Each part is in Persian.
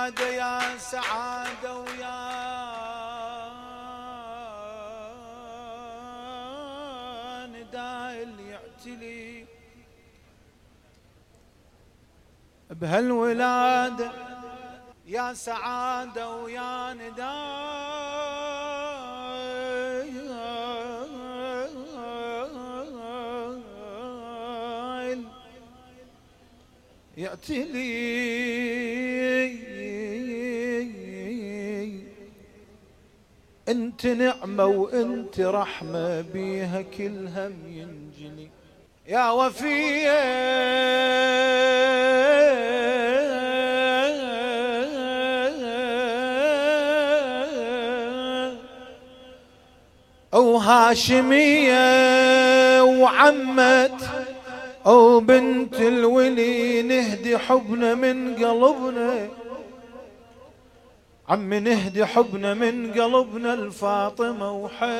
ولادة يا سعادة ويا نداء اللي يعتلي بهالولادة يا سعادة ويا نداء يعتلي انت نعمة وانت رحمة بيها كل هم ينجلي يا وفية او هاشمية وعمت او بنت الولي نهدي حبنا من قلبنا عمي نهدي حبنا من قلبنا الفاطمة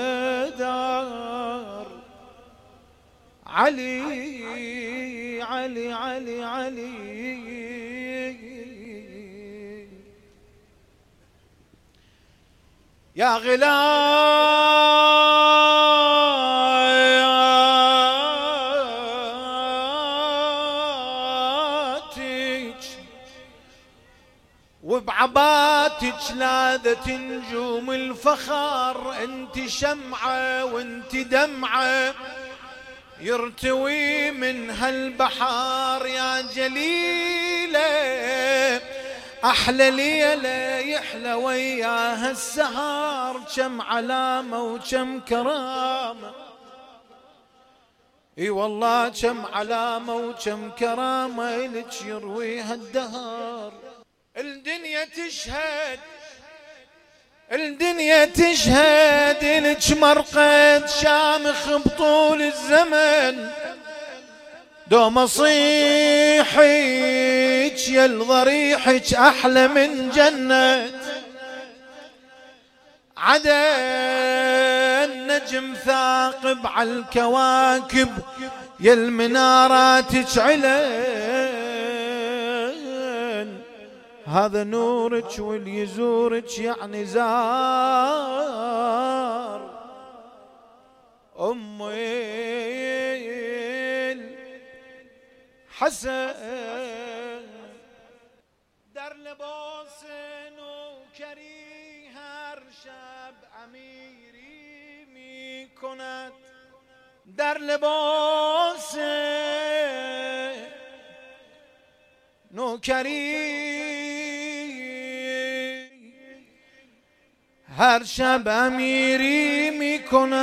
وحيدر علي علي علي علي يا غلاتك وبعباتك لاذت نجوم الفخر انت شمعة وانت دمعة يرتوي من هالبحار يا جليلة أحلى ليلة يحلى وياها السهر كم علامة وكم كرامة اي والله كم علامة وكم كرامة لك يرويها الدهر الدنيا تشهد الدنيا تشهد لك مرقد شامخ بطول الزمن دوم اصيحك يا الضريحك احلى من جنة عدا النجم ثاقب على الكواكب يا المنارات علن هذا نورك واللي يزورك يعني زار أمي الحسن در لباس نوکری هر شب امیری می کند در لباس نوکری هر شب امیری می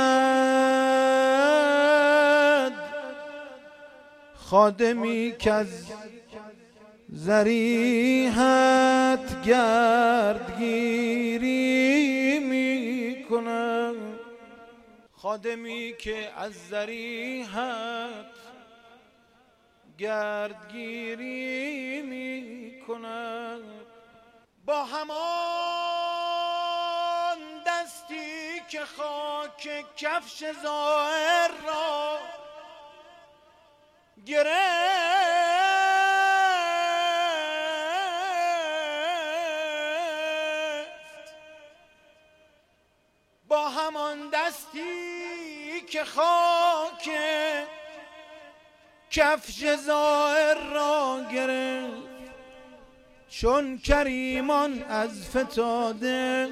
کند خادمی که از ذریحت گردگیری می کند خادمی که از ذریحت گردگیری می کند با همان دستی که خاک کفش ظاهر را گرفت با همان دستی که خاک کفش ظاهر را گرفت چون کریمان از فتاده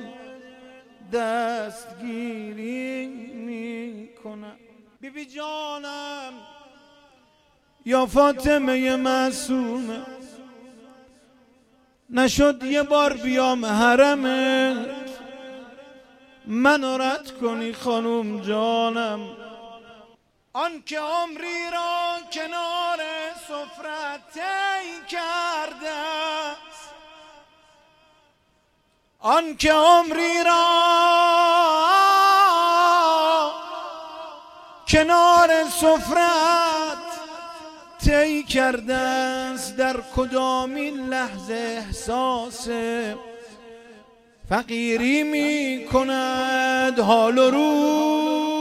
دستگیری می کنم بی بی جانم یا فاطمه معصومه نشد یه بار بیام حرمت منو رد کنی خانوم جانم آن که عمری را کنار سفرت طی کرده است آن که عمری را کنار سفرت طی کرده است در کدامین لحظه احساس فقیری می کند حال و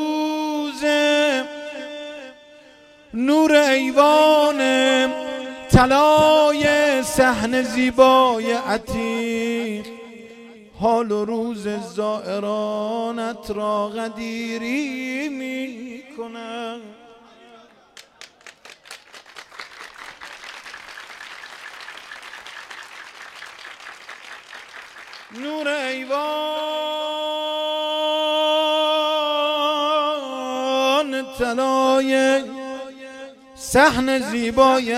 روز نور ایوان طلای صحن زیبای عتیق، حال و روز زائرانت را قدیری می کنم. نور ایوان طلای صحن زیبای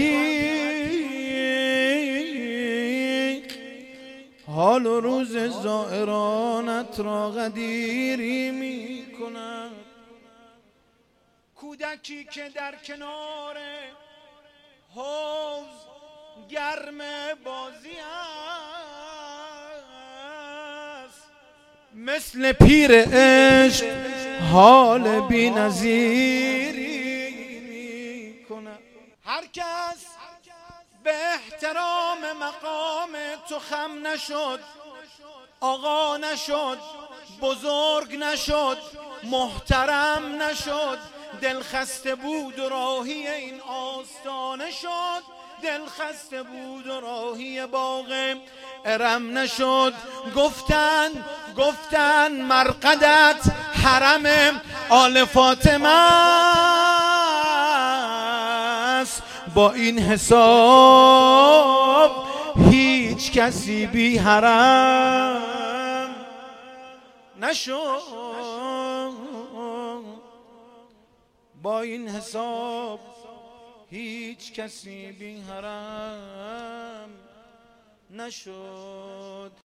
عتیق، حال و روز زائرانت را قدیری می کند. کودکی که در کنار حوض گرم بازی است، مثل پیر عشق حال بی نظیری می کند. هر کس به احترام مقام تو خم نشد، آقا نشد، بزرگ نشد، محترم نشد، دلخسته بود و راهی این آستانه شد، دلخسته بود و راهی باغ ارم نشد. گفتن مرقدت حرم آل فاطمه است، با این حساب هیچ کسی بی حرم نشد. با این حساب هیچ کسی بی حرم نشد.